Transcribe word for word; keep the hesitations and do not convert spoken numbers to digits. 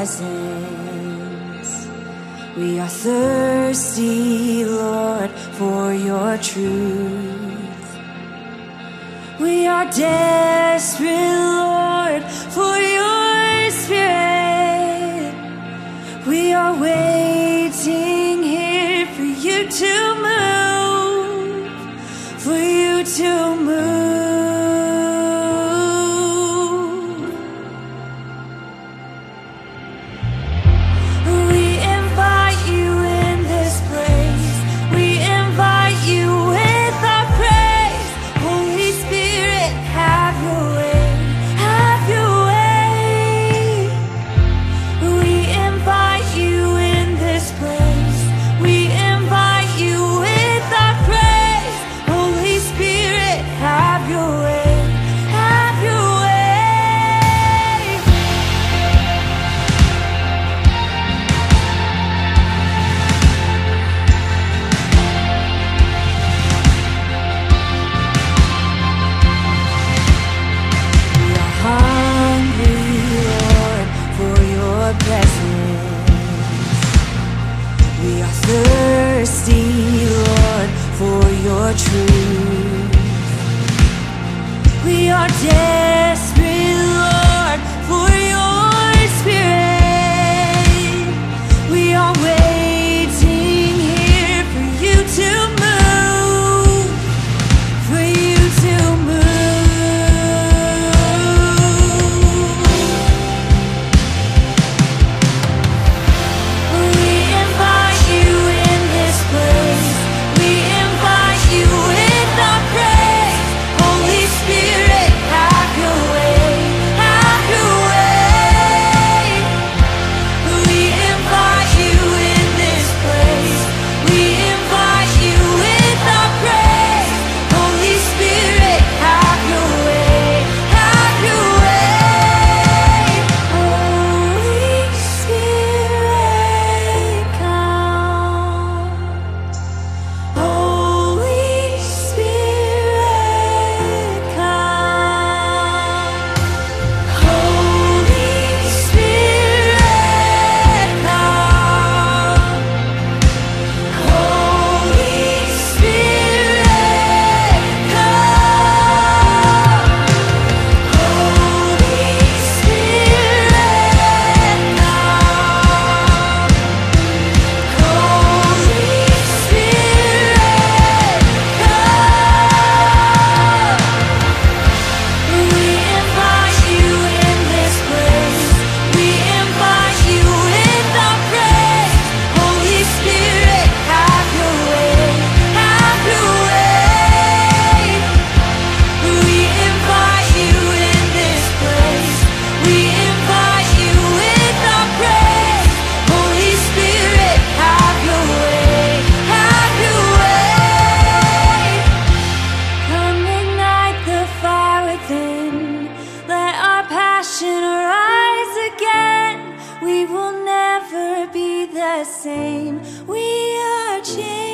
presence. We are thirsty, Lord, for your truth. We are desperate, Lord, for your spirit. We are waiting here for you to move, for you to move. We are thirsty, Lord, for your truth. We are desperate, Lord, for your spirit. We are waiting here for you to move, for you to move. We will never be the same. We are changed.